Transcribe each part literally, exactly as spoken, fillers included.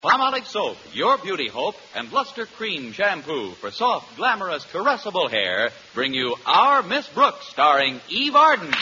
Palmolive Soap, your beauty hope, and Luster Cream Shampoo for soft, glamorous, caressable hair bring you Our Miss Brooks, starring Eve Arden.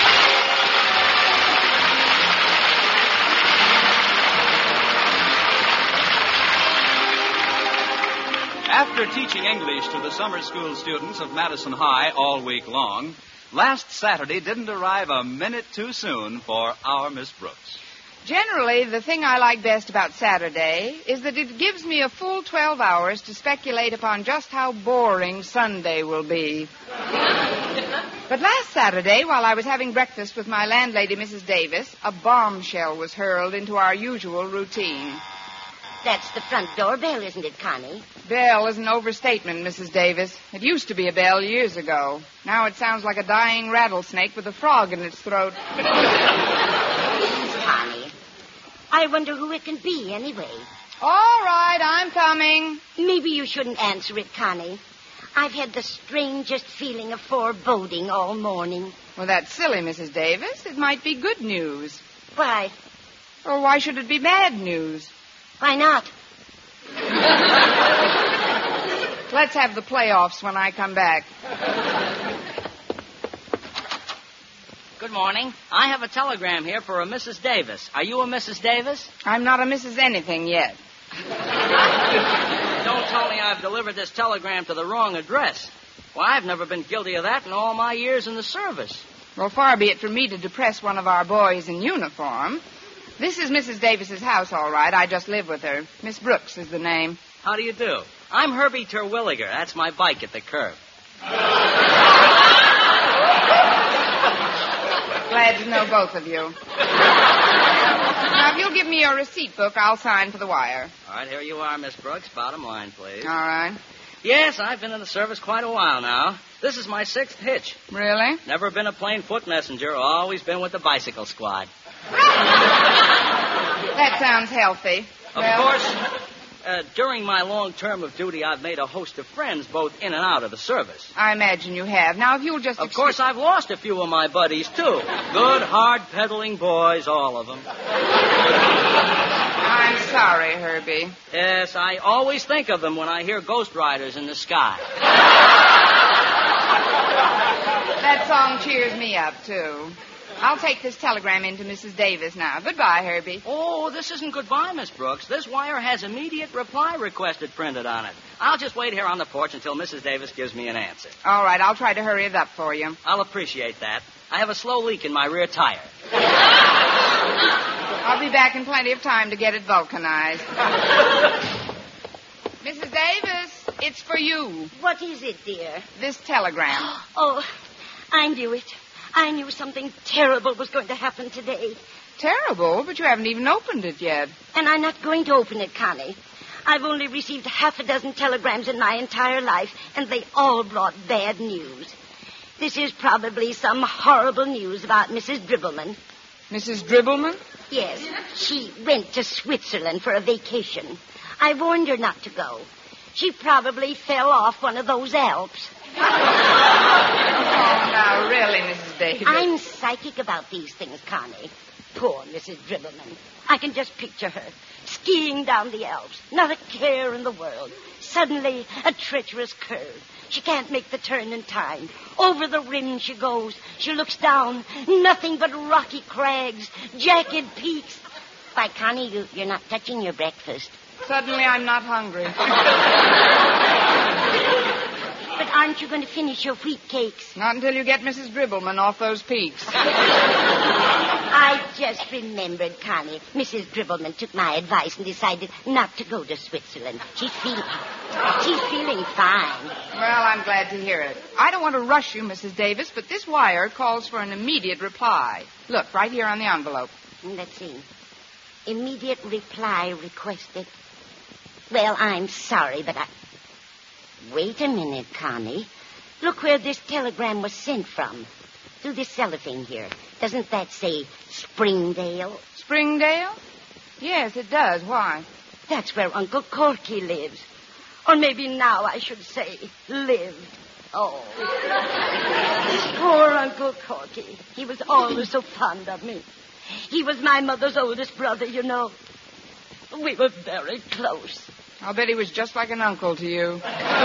After teaching English to the summer school students of Madison High all week long, last Saturday didn't arrive a minute too soon for Our Miss Brooks. Generally, the thing I like best about Saturday is that it gives me a full twelve hours to speculate upon just how boring Sunday will be. But last Saturday, while I was having breakfast with my landlady, Missus Davis, a bombshell was hurled into our usual routine. That's the front door bell, isn't it, Connie? Bell is an overstatement, Missus Davis. It used to be a bell years ago. Now it sounds like a dying rattlesnake with a frog in its throat. Connie, I wonder who it can be, anyway. All right, I'm coming. Maybe you shouldn't answer it, Connie. I've had the strangest feeling of foreboding all morning. Well, that's silly, Missus Davis. It might be good news. Why? Or why should it be bad news? Why not? Let's have the playoffs when I come back. Good morning. I have a telegram here for a Missus Davis. Are you a Missus Davis? I'm not a Missus Anything yet. Don't tell me I've delivered this telegram to the wrong address. Well, I've never been guilty of that in all my years in the service. Well, far be it from me to depress one of our boys in uniform. This is Missus Davis's house, all right. I just live with her. Miss Brooks is the name. How do you do? I'm Herbie Terwilliger. That's my bike at the curb. Glad to know both of you. Now, if you'll give me your receipt book, I'll sign for the wire. All right, here you are, Miss Brooks. Bottom line, please. All right. Yes, I've been in the service quite a while now. This is my sixth hitch. Really? Never been a plain foot messenger. Always been with the bicycle squad. That sounds healthy. Of well, course, uh, during my long term of duty, I've made a host of friends both in and out of the service. I imagine you have. Now, if you'll just... Of course, I've lost a few of my buddies, too. Good, hard-pedaling boys, all of them. I'm sorry, Herbie. Yes, I always think of them when I hear Ghost Riders in the Sky. That song cheers me up, too. I'll take this telegram in to Missus Davis now. Goodbye, Herbie. Oh, this isn't goodbye, Miss Brooks. This wire has immediate reply requested printed on it. I'll just wait here on the porch until Missus Davis gives me an answer. All right, I'll try to hurry it up for you. I'll appreciate that. I have a slow leak in my rear tire. I'll be back in plenty of time to get it vulcanized. Missus Davis, it's for you. What is it, dear? This telegram. Oh, I knew it. I knew something terrible was going to happen today. Terrible? But you haven't even opened it yet. And I'm not going to open it, Connie. I've only received half a dozen telegrams in my entire life, and they all brought bad news. This is probably some horrible news about Missus Dribbleman. Missus Dribbleman? Yes. She went to Switzerland for a vacation. I warned her not to go. She probably fell off one of those Alps. Oh, now, really, Missus Davis. I'm psychic about these things, Connie. Poor Missus Dribbleman. I can just picture her skiing down the Alps. Not a care in the world. Suddenly, a treacherous curve. She can't make the turn in time. Over the rim she goes. She looks down. Nothing but rocky crags, jagged peaks. Why, Connie, you, you're not touching your breakfast. Suddenly, I'm not hungry. But aren't you going to finish your wheat cakes? Not until you get Missus Dribbleman off those peaks. I just remembered, Connie. Missus Dribbleman took my advice and decided not to go to Switzerland. She's feeling... She's feeling fine. Well, I'm glad to hear it. I don't want to rush you, Missus Davis, but this wire calls for an immediate reply. Look, right here on the envelope. Let's see. Immediate reply requested. Well, I'm sorry, but I... Wait a minute, Connie. Look where this telegram was sent from. Through this cellophane here. Doesn't that say Springdale? Springdale? Yes, it does. Why? That's where Uncle Corky lives. Or maybe now I should say lived. Oh. Poor Uncle Corky. He was always so fond of me. He was my mother's oldest brother, you know. We were very close. I'll bet he was just like an uncle to you.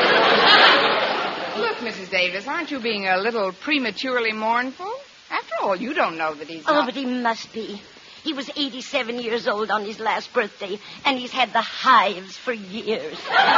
Look, Missus Davis, aren't you being a little prematurely mournful? After all, you don't know that he's Oh, not... but he must be. He was eighty-seven years old on his last birthday, and he's had the hives for years.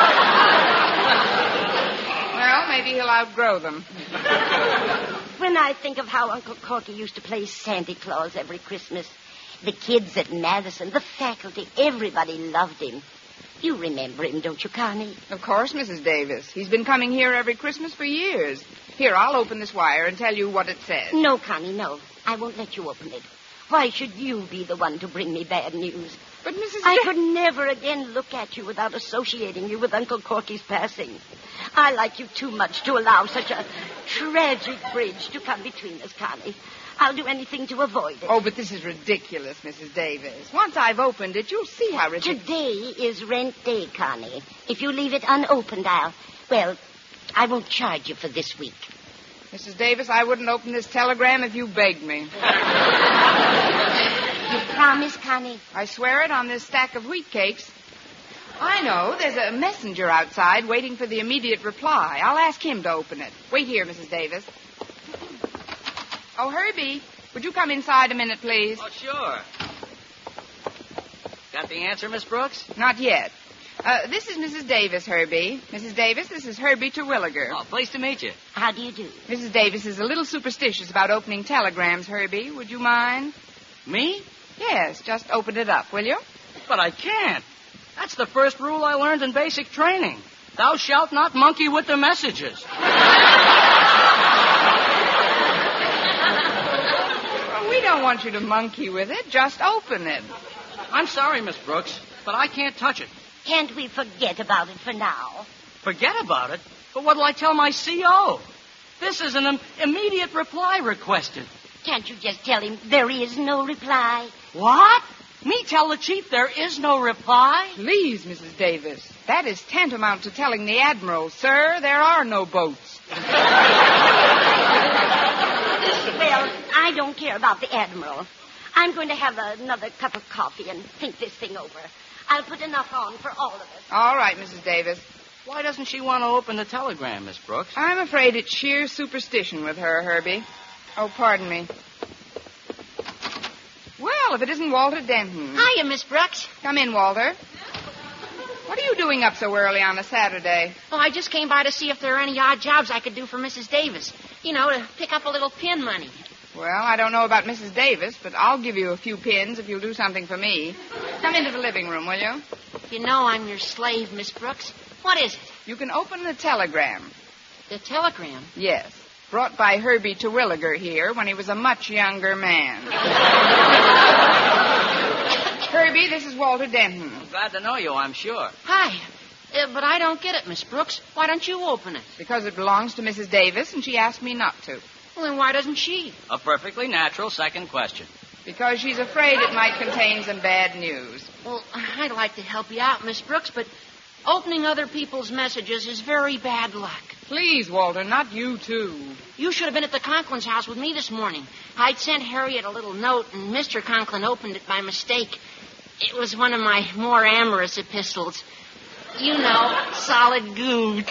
Well, maybe he'll outgrow them. When I think of how Uncle Corky used to play Santa Claus every Christmas, the kids at Madison, the faculty, everybody loved him. You remember him, don't you, Connie? Of course, Missus Davis. He's been coming here every Christmas for years. Here, I'll open this wire and tell you what it says. No, Connie, no. I won't let you open it. Why should you be the one to bring me bad news? But, Missus I Da- could never again look at you without associating you with Uncle Corky's passing. I like you too much to allow such a tragic bridge to come between us, Connie. I'll do anything to avoid it. Oh, but this is ridiculous, Missus Davis. Once I've opened it, you'll see how ridiculous... Today is rent day, Connie. If you leave it unopened, I'll... Well, I won't charge you for this week. Missus Davis, I wouldn't open this telegram if you begged me. You promise, Connie? I swear it on this stack of wheat cakes. I know. There's a messenger outside waiting for the immediate reply. I'll ask him to open it. Wait here, Missus Davis. Oh, Herbie, would you come inside a minute, please? Oh, sure. Got the answer, Miss Brooks? Not yet. Uh, this is Missus Davis, Herbie. Missus Davis, this is Herbie Terwilliger. Oh, pleased to meet you. How do you do? Missus Davis is a little superstitious about opening telegrams, Herbie. Would you mind? Me? Yes, just open it up, will you? But I can't. That's the first rule I learned in basic training. Thou shalt not monkey with the messages. Well, we don't want you to monkey with it. Just open it. I'm sorry, Miss Brooks, but I can't touch it. Can't we forget about it for now? Forget about it? But what'll I tell my C O? This is an im- immediate reply requested. Can't you just tell him there is no reply? What? Me tell the chief there is no reply? Please, Missus Davis. That is tantamount to telling the Admiral, sir, there are no boats. Well, I don't care about the Admiral. I'm going to have another cup of coffee and think this thing over. I'll put enough on for all of us. All right, Missus Davis. Why doesn't she want to open the telegram, Miss Brooks? I'm afraid it's sheer superstition with her, Herbie. Oh, pardon me. Well, if it isn't Walter Denton. Hiya, Miss Brooks. Come in, Walter. What are you doing up so early on a Saturday? Oh, I just came by to see if there are any odd jobs I could do for Missus Davis. You know, to pick up a little pin money. Well, I don't know about Missus Davis, but I'll give you a few pins if you'll do something for me. Come into the living room, will you? You know I'm your slave, Miss Brooks. What is it? You can open the telegram. The telegram? Yes. Brought by Herbie Terwilliger here when he was a much younger man. Herbie, this is Walter Denton. Glad to know you, I'm sure. Hi. Uh, but I don't get it, Miss Brooks. Why don't you open it? Because it belongs to Missus Davis, and she asked me not to. Well, then why doesn't she? A perfectly natural second question. Because she's afraid it might contain some bad news. Well, I'd like to help you out, Miss Brooks, but opening other people's messages is very bad luck. Please, Walter, not you, too. You should have been at the Conklin's house with me this morning. I'd sent Harriet a little note, and Mister Conklin opened it by mistake. It was one of my more amorous epistles. You know, solid gold.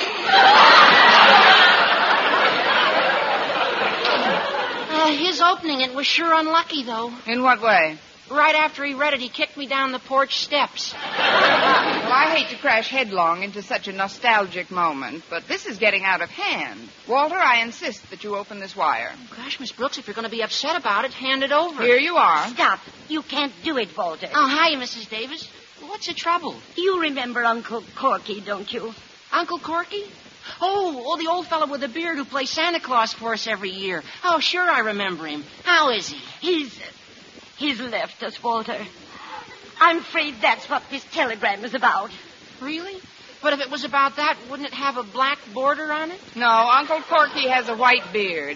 uh, his opening it was sure unlucky, though. In what way? Right after he read it, he kicked me down the porch steps. Well, I hate to crash headlong into such a nostalgic moment, but this is getting out of hand. Walter, I insist that you open this wire. Gosh, Miss Brooks, if you're going to be upset about it, hand it over. Here you are. Stop. You can't do it, Walter. Oh, hi, Missus Davis. What's the trouble? You remember Uncle Corky, don't you? Uncle Corky? Oh, oh, the old fellow with the beard who plays Santa Claus for us every year. Oh, sure, I remember him. How is he? He's... He's left us, Walter. I'm afraid that's what this telegram is about. Really? But if it was about that, wouldn't it have a black border on it? No, Uncle Corky has a white beard.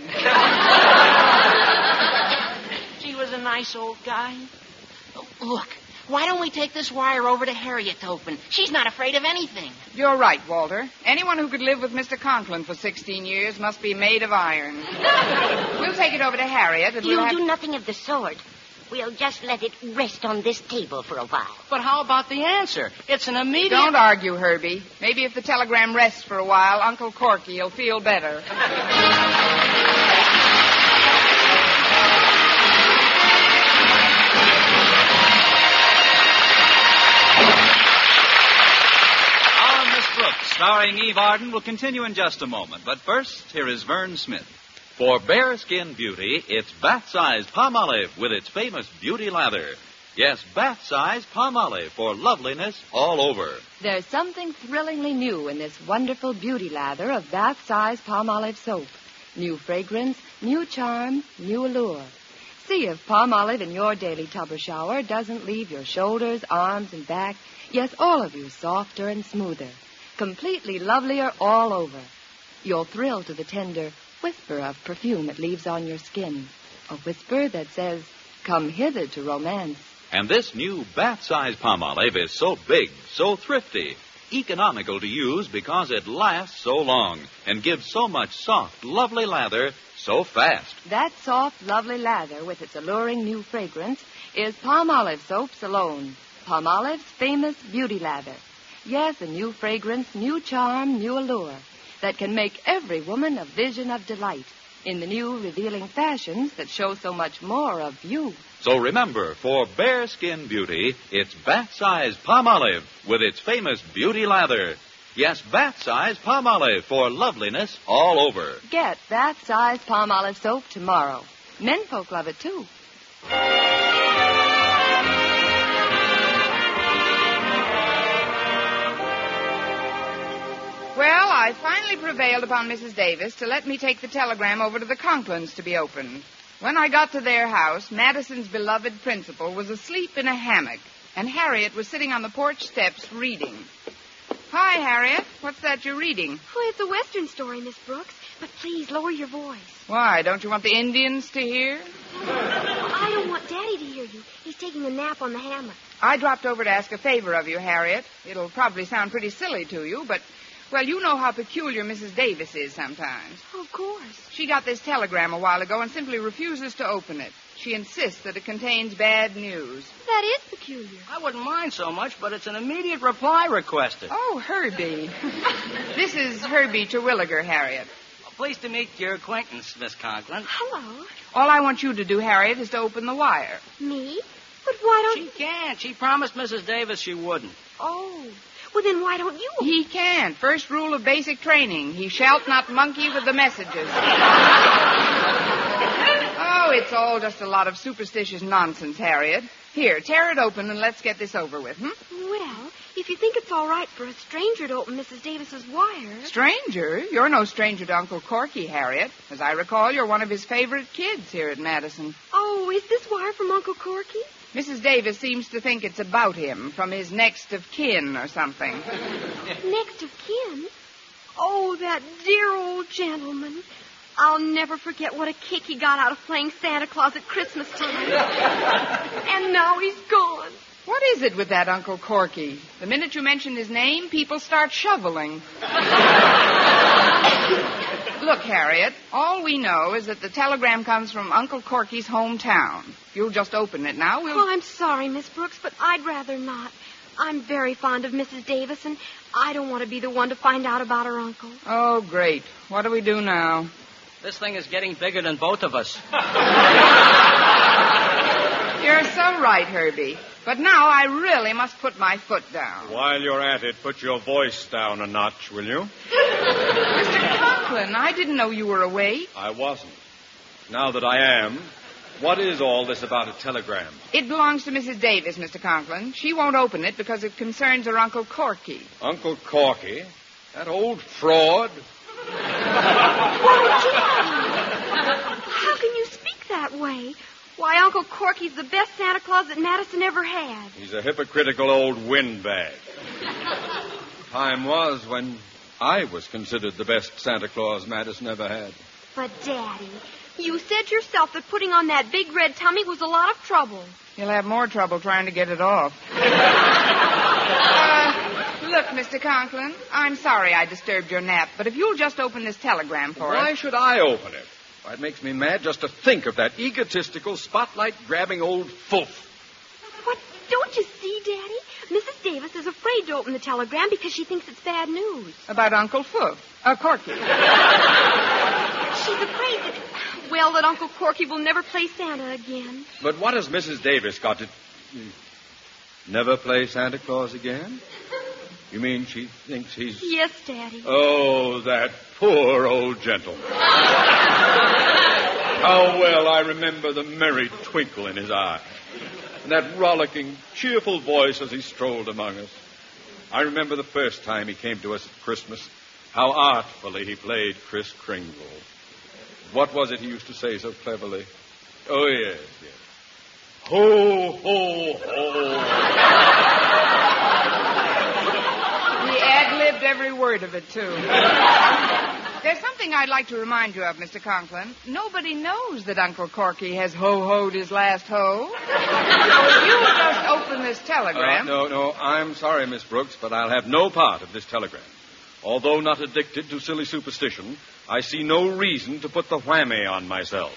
He was a nice old guy. Oh, look, why don't we take this wire over to Harriet to open? She's not afraid of anything. You're right, Walter. Anyone who could live with Mister Conklin for sixteen years must be made of iron. We'll take it over to Harriet and You'll we'll have... do nothing of the sort. We'll just let it rest on this table for a while. But how about the answer? It's an immediate... Don't argue, Herbie. Maybe if the telegram rests for a while, Uncle Corky will feel better. Our Miss Brooks, starring Eve Arden, will continue in just a moment. But first, here is Vern Smith. For bare-skin beauty, it's bath-sized Palmolive with its famous beauty lather. Yes, bath-sized Palmolive for loveliness all over. There's something thrillingly new in this wonderful beauty lather of bath-sized Palmolive soap. New fragrance, new charm, new allure. See if Palmolive in your daily tub or shower doesn't leave your shoulders, arms, and back, yes, all of you softer and smoother, completely lovelier all over. You'll thrill to the tender whisper of perfume it leaves on your skin. A whisper that says, come hither to romance. And this new bath-sized Palmolive is so big, so thrifty, economical to use because it lasts so long and gives so much soft, lovely lather so fast. That soft, lovely lather with its alluring new fragrance is Palmolive soaps alone. Palmolive's famous beauty lather. Yes, a new fragrance, new charm, new allure that can make every woman a vision of delight in the new revealing fashions that show so much more of you. So remember, for bare-skin beauty, it's bath-sized Palmolive with its famous beauty lather. Yes, bath-sized Palmolive for loveliness all over. Get bath-sized Palmolive soap tomorrow. Menfolk love it, too. Well, I finally prevailed upon Missus Davis to let me take the telegram over to the Conklins to be opened. When I got to their house, Madison's beloved principal was asleep in a hammock, and Harriet was sitting on the porch steps reading. Hi, Harriet. What's that you're reading? Oh, it's a Western story, Miss Brooks. But please, lower your voice. Why, don't you want the Indians to hear? I don't want Daddy to hear you. He's taking a nap on the hammock. I dropped over to ask a favor of you, Harriet. It'll probably sound pretty silly to you, but... well, you know how peculiar Missus Davis is sometimes. Oh, of course. She got this telegram a while ago and simply refuses to open it. She insists that it contains bad news. That is peculiar. I wouldn't mind so much, but it's an immediate reply requested. Oh, Herbie. This is Herbie Terwilliger, Harriet. Well, pleased to meet your acquaintance, Miss Conklin. Hello. All I want you to do, Harriet, is to open the wire. Me? But why don't... She can't. She promised Missus Davis she wouldn't. Oh. Well, then why don't you... He can't. First rule of basic training. He shalt not monkey with the messages. Oh, it's all just a lot of superstitious nonsense, Harriet. Here, tear it open and let's get this over with, hmm? Well, if you think it's all right for a stranger to open Missus Davis's wire... Stranger? You're no stranger to Uncle Corky, Harriet. As I recall, you're one of his favorite kids here at Madison. Oh, is this wire from Uncle Corky? Missus Davis seems to think it's about him, from his next of kin or something. Next of kin? Oh, that dear old gentleman. I'll never forget what a kick he got out of playing Santa Claus at Christmas time. And now he's gone. What is it with that Uncle Corky? The minute you mention his name, people start shoveling. Look, Harriet, all we know is that the telegram comes from Uncle Corky's hometown. If you'll just open it now, we'll... Oh, I'm sorry, Miss Brooks, but I'd rather not. I'm very fond of Missus Davis, and I don't want to be the one to find out about her uncle. Oh, great. What do we do now? This thing is getting bigger than both of us. You're so right, Herbie. But now I really must put my foot down. While you're at it, put your voice down a notch, will you? Mister Conklin, I didn't know you were awake. I wasn't. Now that I am, what is all this about a telegram? It belongs to Missus Davis, Mister Conklin. She won't open it because it concerns her Uncle Corky. Uncle Corky? That old fraud? Why, Daddy! How can you speak that way? Why, Uncle Corky's the best Santa Claus that Madison ever had. He's a hypocritical old windbag. Time was when I was considered the best Santa Claus Madison ever had. But, Daddy, you said yourself that putting on that big red tummy was a lot of trouble. You'll have more trouble trying to get it off. uh, look, Mister Conklin, I'm sorry I disturbed your nap, but if you'll just open this telegram for us... Why should I open it? Why, it makes me mad just to think of that egotistical, spotlight-grabbing old foof. What? Don't you see, Daddy? Missus Davis is afraid to open the telegram because she thinks it's bad news. About Uncle Foof. Uh, Corky. She's afraid that, well, that Uncle Corky will never play Santa again. But what has Missus Davis got to... Never play Santa Claus again? You mean she thinks he's... Yes, Daddy. Oh, that poor old gentleman. How well I remember the merry twinkle in his eye. And that rollicking, cheerful voice as he strolled among us. I remember the first time he came to us at Christmas, how artfully he played Kris Kringle. What was it he used to say so cleverly? Oh, yes, yes. Ho, ho, ho. He ad-libbed every word of it, too. There's something I'd like to remind you of, Mister Conklin. Nobody knows that Uncle Corky has ho-hoed his last ho. So if you just open this telegram... Uh, no, no, I'm sorry, Miss Brooks, but I'll have no part of this telegram. Although not addicted to silly superstition, I see no reason to put the whammy on myself.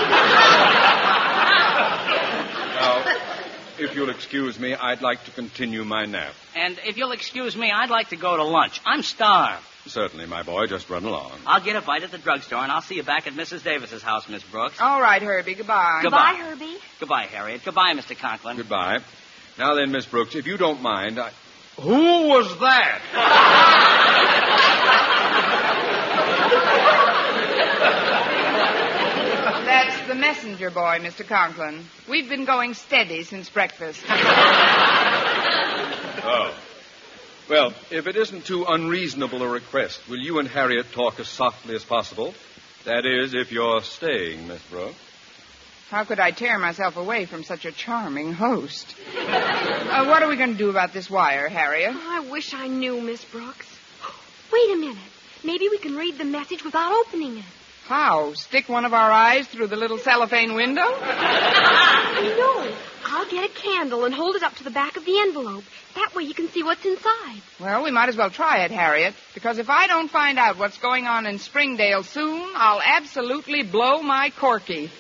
Now, if you'll excuse me, I'd like to continue my nap. And if you'll excuse me, I'd like to go to lunch. I'm starved. Certainly, my boy. Just run along. I'll get a bite at the drugstore, and I'll see you back at Missus Davis's house, Miss Brooks. All right, Herbie. Goodbye. Goodbye. Goodbye, Herbie. Goodbye, Harriet. Goodbye, Mister Conklin. Goodbye. Now then, Miss Brooks, if you don't mind, I... Who was that? That's the messenger boy, Mister Conklin. We've been going steady since breakfast. Oh. Well, if it isn't too unreasonable a request, will you and Harriet talk as softly as possible? That is, if you're staying, Miss Brooks. How could I tear myself away from such a charming host? Uh, what are we going to do about this wire, Harriet? Oh, I wish I knew, Miss Brooks. Wait a minute. Maybe we can read the message without opening it. How? Stick one of our eyes through the little cellophane window? No. I'll get a candle and hold it up to the back of the envelope. That way you can see what's inside. Well, we might as well try it, Harriet, because if I don't find out what's going on in Springdale soon, I'll absolutely blow my corky.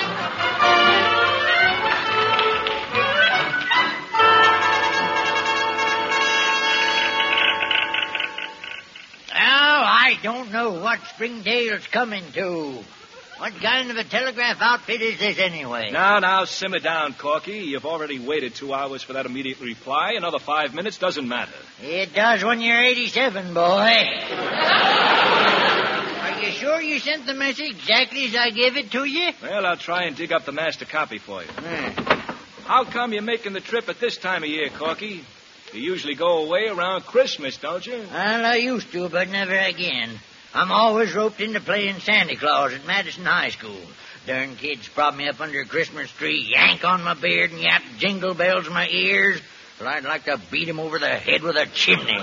Well, I don't know what Springdale's coming to. What kind of a telegraph outfit is this anyway? Now, now, simmer down, Corky. You've already waited two hours for that immediate reply. Another five minutes doesn't matter. It does when you're eighty-seven, boy. Are you sure you sent the message exactly as I gave it to you? Well, I'll try and dig up the master copy for you. Hmm. How come you're making the trip at this time of year, Corky? You usually go away around Christmas, don't you? Well, I used to, but never again. I'm always roped into playing Santa Claus at Madison High School. Darn kids prop me up under a Christmas tree, yank on my beard, and yap jingle bells in my ears. Well, I'd like to beat him over the head with a chimney.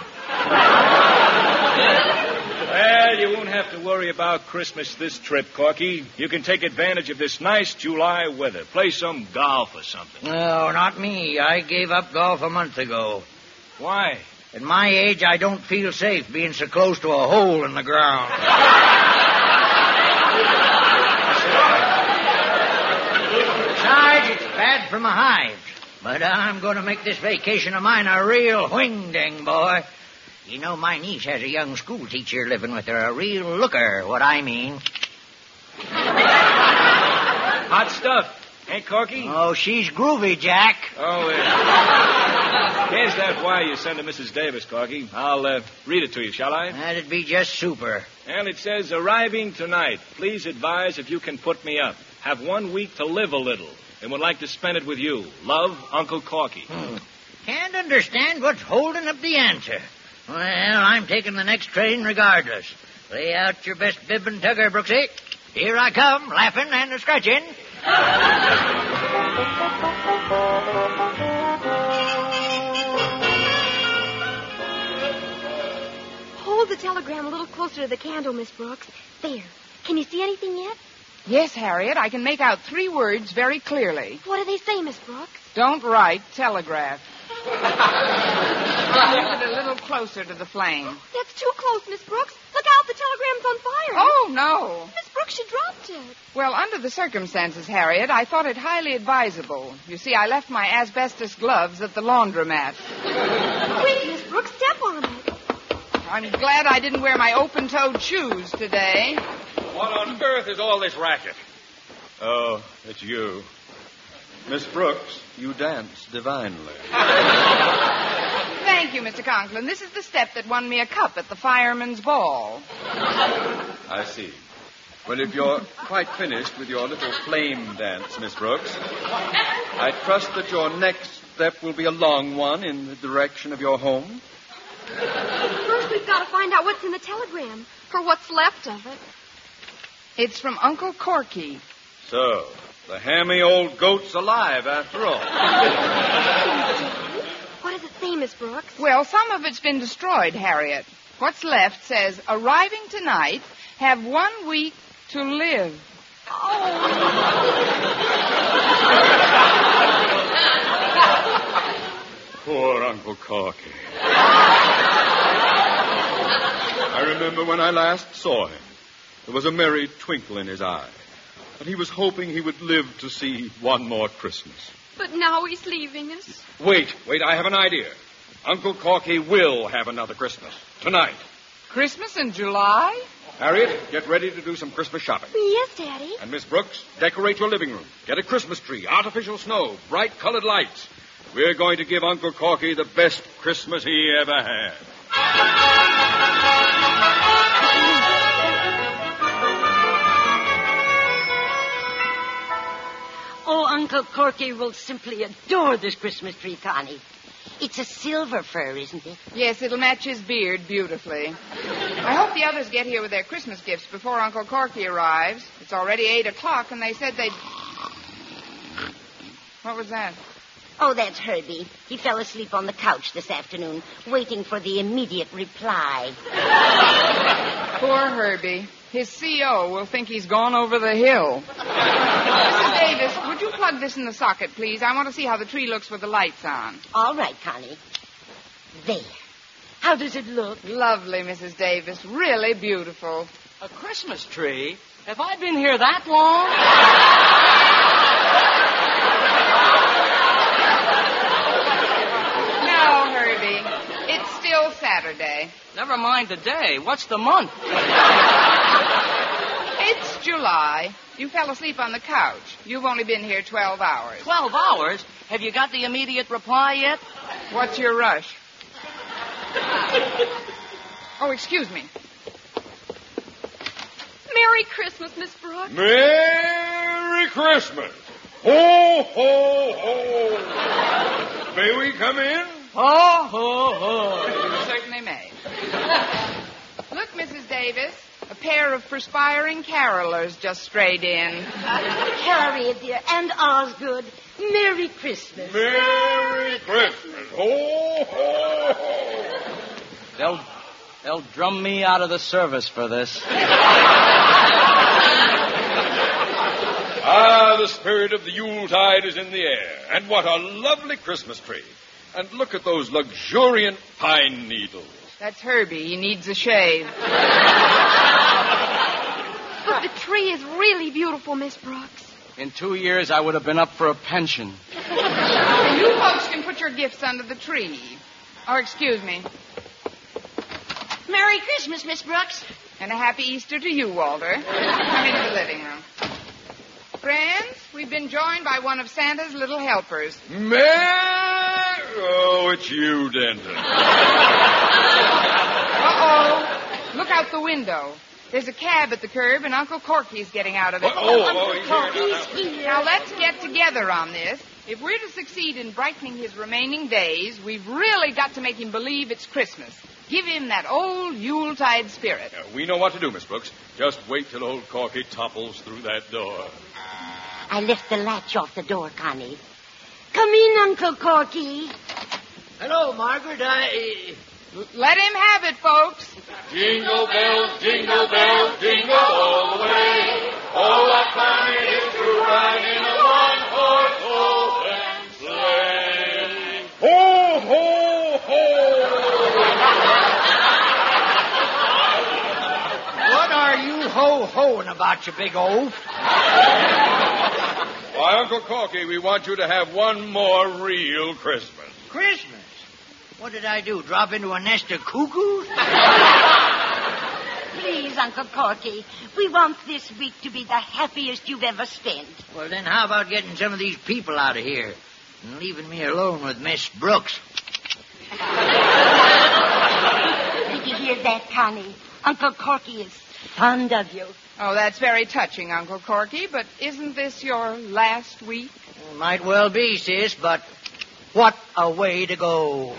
Well, you won't have to worry about Christmas this trip, Corky. You can take advantage of this nice July weather. Play some golf or something. No, not me. I gave up golf a month ago. Why? At my age, I don't feel safe being so close to a hole in the ground. Besides, it's bad for my hives. But I'm going to make this vacation of mine a real wing-ding, boy. You know, my niece has a young school teacher living with her, a real looker, what I mean. Hot stuff. Ain't Corky? Oh, she's groovy, Jack. Oh, yeah. Here's that wire you sent to Missus Davis, Corky. I'll uh, read it to you, shall I? That'd be just super. And it says, arriving tonight. Please advise if you can put me up. Have one week to live a little and would like to spend it with you. Love, Uncle Corky. Hmm. Can't understand what's holding up the answer. Well, I'm taking the next train regardless. Lay out your best bib and tugger, Brooksy. Here I come, laughing and scratching. Hold the telegram a little closer to the candle, Miss Brooks. There. Can you see anything yet? Yes, Harriet, I can make out three words very clearly. What do they say, Miss Brooks? Don't write, telegraph. Hold it a little closer. closer to the flame. That's too close, Miss Brooks. Look out, the telegram's on fire. Oh, no. Miss Brooks, she dropped it. Well, under the circumstances, Harriet, I thought it highly advisable. You see, I left my asbestos gloves at the laundromat. Quick, Miss Brooks, step on it. I'm glad I didn't wear my open-toed shoes today. What on earth is all this racket? Oh, it's you. Miss Brooks, you dance divinely. Thank you, Mister Conklin. This is the step that won me a cup at the fireman's ball. I see. Well, if you're quite finished with your little flame dance, Miss Brooks, I trust that your next step will be a long one in the direction of your home. First, we've got to find out what's in the telegram, or what's left of it. It's from Uncle Corky. So, the hammy old goat's alive after all. What does it say, Miss Brooks? Well, some of it's been destroyed, Harriet. What's left says, arriving tonight, have one week to live. Poor Uncle Corky. I remember when I last saw him. There was a merry twinkle in his eye. But he was hoping he would live to see one more Christmas. But now he's leaving us. Wait, wait, I have an idea. Uncle Corky will have another Christmas. Tonight. Christmas in July? Harriet, get ready to do some Christmas shopping. Yes, Daddy. And Miss Brooks, decorate your living room. Get a Christmas tree, artificial snow, bright colored lights. We're going to give Uncle Corky the best Christmas he ever had. Oh, Uncle Corky will simply adore this Christmas tree, Connie. It's a silver fir, isn't it? Yes, it'll match his beard beautifully. I hope the others get here with their Christmas gifts before Uncle Corky arrives. It's already eight o'clock, and they said they'd... What was that? Oh, that's Herbie. He fell asleep on the couch this afternoon, waiting for the immediate reply. Poor Herbie. His C O will think he's gone over the hill. Missus Davis, would you plug this in the socket, please? I want to see how the tree looks with the lights on. All right, Connie. There. How does it look? Lovely, Missus Davis. Really beautiful. A Christmas tree? Have I been here that long? No, Herbie. It's still Saturday. Never mind the day. What's the month? It's July. You fell asleep on the couch. You've only been here twelve hours. Twelve hours? Have you got the immediate reply yet? What's your rush? Oh, excuse me. Merry Christmas, Miss Brooks. Merry Christmas. Ho, ho, ho. May we come in? Ho, ho, ho. You certainly may. Look, Missus Davis. A pair of perspiring carolers just strayed in. Harriet, dear, and Osgood, Merry Christmas. Merry Christmas. Ho, ho, ho. They'll, they'll drum me out of the service for this. Ah, the spirit of the Yuletide is in the air. And what a lovely Christmas tree. And look at those luxuriant pine needles. That's Herbie. He needs a shave. But the tree is really beautiful, Miss Brooks. In two years, I would have been up for a pension. You folks can put your gifts under the tree. Or, excuse me. Merry Christmas, Miss Brooks. And a happy Easter to you, Walter. Come into the living room. Friends, we've been joined by one of Santa's little helpers. Mer- oh, it's you, Denton. Uh-oh. Look out the window. There's a cab at the curb, and Uncle Corky's getting out of it. Oh, oh, oh, he's Corky's here. here. Now, let's get together on this. If we're to succeed in brightening his remaining days, we've really got to make him believe it's Christmas. Give him that old Yuletide spirit. Yeah, we know what to do, Miss Brooks. Just wait till old Corky topples through that door. I left the latch off the door, Connie. Come in, Uncle Corky. Hello, Margaret. I... Let him have it, folks. Jingle bells, jingle bells, jingle all the way. All that fun it is to ride in a one-horse open sleigh. Ho, ho, ho! ho-hoing about, you big oaf. Why, Uncle Corky, we want you to have one more real Christmas. Christmas? What did I do, drop into a nest of cuckoos? Please, Uncle Corky, we want this week to be the happiest you've ever spent. Well, then how about getting some of these people out of here and leaving me alone with Miss Brooks? Did you hear that, Connie? Uncle Corky is fond of you. Oh, that's very touching, Uncle Corky, but isn't this your last week? Well, might well be, sis, but what a way to go.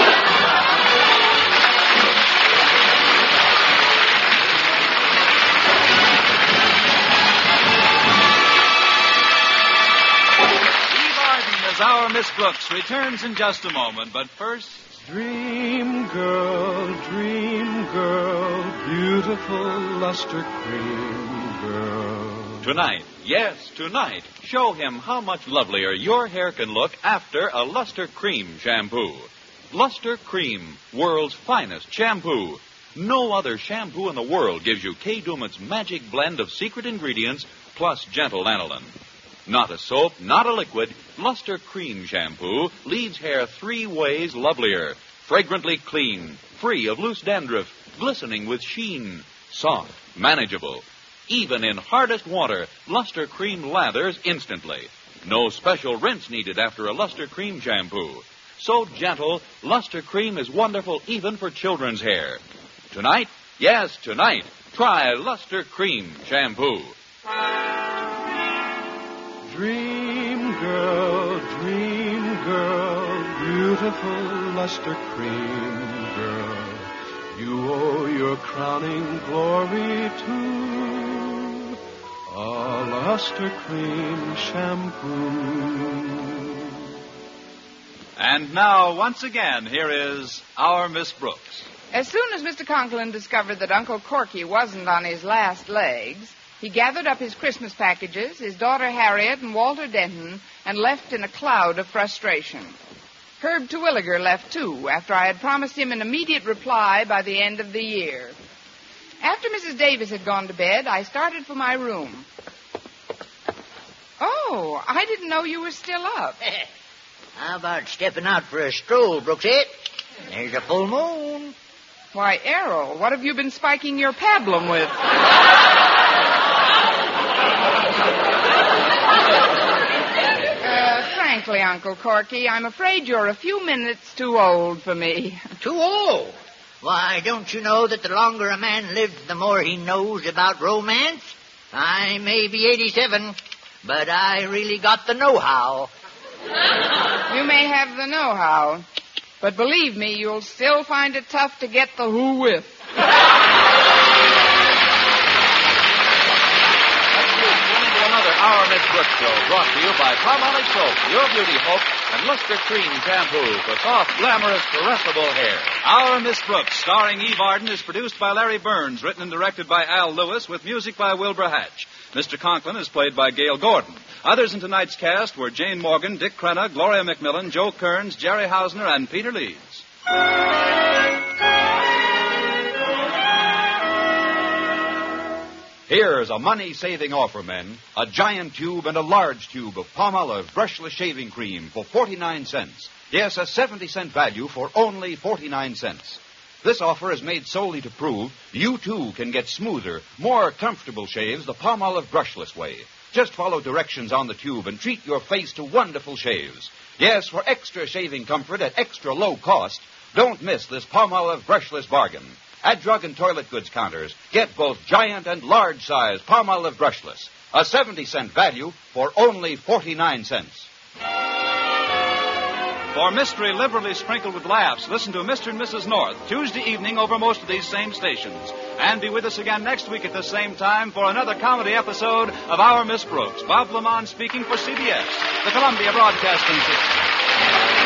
Our Miss Brooks returns in just a moment, but first... Dream girl, dream girl, beautiful luster cream girl. Tonight, yes, tonight, show him how much lovelier your hair can look after a Luster Cream shampoo. Luster Cream, world's finest shampoo. No other shampoo in the world gives you Kay Daumit's magic blend of secret ingredients plus gentle lanolin. Not a soap, not a liquid, Luster Cream shampoo leaves hair three ways lovelier. Fragrantly clean, free of loose dandruff, glistening with sheen, soft, manageable. Even in hardest water, Luster Cream lathers instantly. No special rinse needed after a Luster Cream shampoo. So gentle, Luster Cream is wonderful even for children's hair. Tonight, yes, tonight, try Luster Cream shampoo. Dream girl, dream girl, beautiful luster cream girl. You owe your crowning glory to a luster cream shampoo. And now, once again, here is our Miss Brooks. As soon as Mister Conklin discovered that Uncle Corky wasn't on his last legs, he gathered up his Christmas packages, his daughter Harriet, and Walter Denton, and left in a cloud of frustration. Herb Terwilliger left, too, after I had promised him an immediate reply by the end of the year. After Missus Davis had gone to bed, I started for my room. Oh, I didn't know you were still up. How about stepping out for a stroll, Brooksette? There's a full moon. Why, Errol, what have you been spiking your pablum with? Uh, frankly, Uncle Corky, I'm afraid you're a few minutes too old for me. Too old? Why, don't you know that the longer a man lives, the more he knows about romance? I may be eighty-seven, but I really got the know-how. You may have the know-how, but believe me, you'll still find it tough to get the who with. Our Miss Brooks Show, brought to you by Palmolive Soap, Your Beauty Hope, and Luster Cream Shampoo for soft, glamorous, caressable hair. Our Miss Brooks, starring Eve Arden, is produced by Larry Burns, written and directed by Al Lewis, with music by Wilbur Hatch. Mister Conklin is played by Gail Gordon. Others in tonight's cast were Jane Morgan, Dick Crenna, Gloria McMillan, Joe Kearns, Jerry Hausner, and Peter Leeds. Here's a money-saving offer, men. A giant tube and a large tube of Palmolive brushless shaving cream for forty-nine cents. Yes, a seventy cent value for only forty-nine cents. This offer is made solely to prove you, too, can get smoother, more comfortable shaves the Palmolive brushless way. Just follow directions on the tube and treat your face to wonderful shaves. Yes, for extra shaving comfort at extra low cost, don't miss this Palmolive brushless bargain. At drug and toilet goods counters, get both giant and large size Palmolive brushless. A seventy cent value for only forty-nine cents. For mystery liberally sprinkled with laughs, listen to Mister and Missus North Tuesday evening over most of these same stations. And be with us again next week at the same time for another comedy episode of Our Miss Brooks. Bob Lamont speaking for C B S, the Columbia Broadcasting System.